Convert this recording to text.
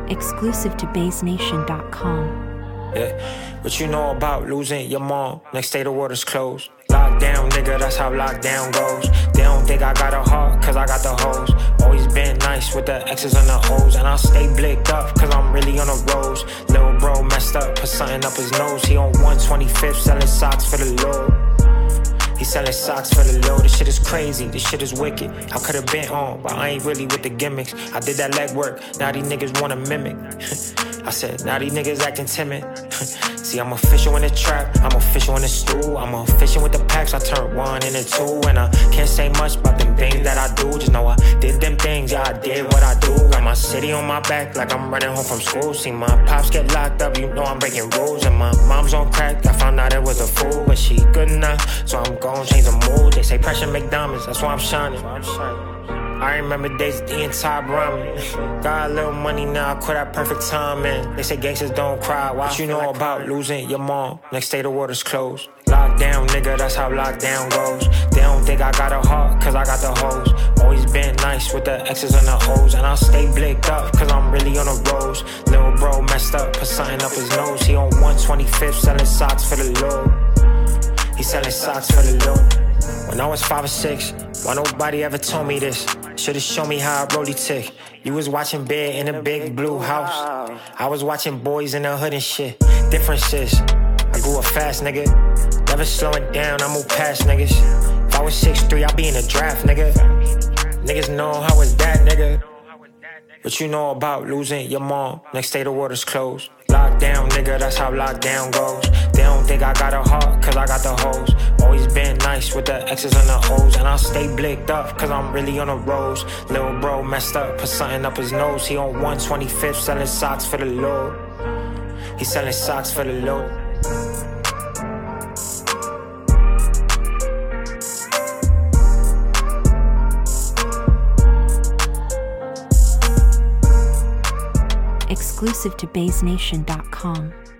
Exclusive to BaseNation.com. Yeah, what you know about losing your mom? Next day the water's closed. Lockdown, nigga, that's how lockdown goes. They don't think I got a heart, cause I got the hoes. Always been nice with the X's and the O's. And I'll stay blicked up, cause I'm really on the roads. Lil' bro messed up, put something up his nose. He on 125th, selling socks for the Lord. He selling socks for the low. This shit is crazy, this shit is wicked. I could've been on, but I ain't really with the gimmicks. I did that legwork, now these niggas wanna mimic. I said, now these niggas acting timid. See, I'm official in the trap, I'm official in the stool. I'm official with the packs, I turned one into two. And I can't say much about them things that I do. Just know I did them things, yeah, I did what I do. Got my city on my back like I'm running home from school. See my pops get locked up, you know I'm breaking rules. And my mom's on crack, I found out it was a fool. But she good enough, so I'm gon' change the mood. They say pressure make diamonds, that's why I'm shining. I remember days at the entire ramen. Got a little money now, I quit that perfect timing. They say gangsters don't cry, what you know about losing your mom? Next day the water's closed. Lockdown, nigga, that's how lockdown goes. They don't think I got a heart, cause I got the hoes. Always been nice with the X's and the O's. And I'll stay blicked up, cause I'm really on the roads. Lil' bro messed up, put something up his nose. He on 125th, selling socks for the Lord. He selling socks for the Lord. When I was 5 or 6, why nobody ever told me this? Should've shown me how I roll tick. You was watching Bear in a big blue house. I was watching Boys in the Hood and shit. Differences. I grew up fast, nigga. Never slowing down, I move past niggas. If I was 6'3", I'd be in the draft, nigga. Niggas know how it's that, nigga. What you know about losing your mom? Next day the water's closed. Lockdown, nigga, that's how lockdown goes. They don't think I got a heart, cause I got the hoes. Always been nice with the X's and the O's. And I'll stay blicked up, cause I'm really on the roads. Lil' bro messed up, put something up his nose. He on 125th, selling socks for the Lord. He selling socks for the Lord. Exclusive to BaseNation.com.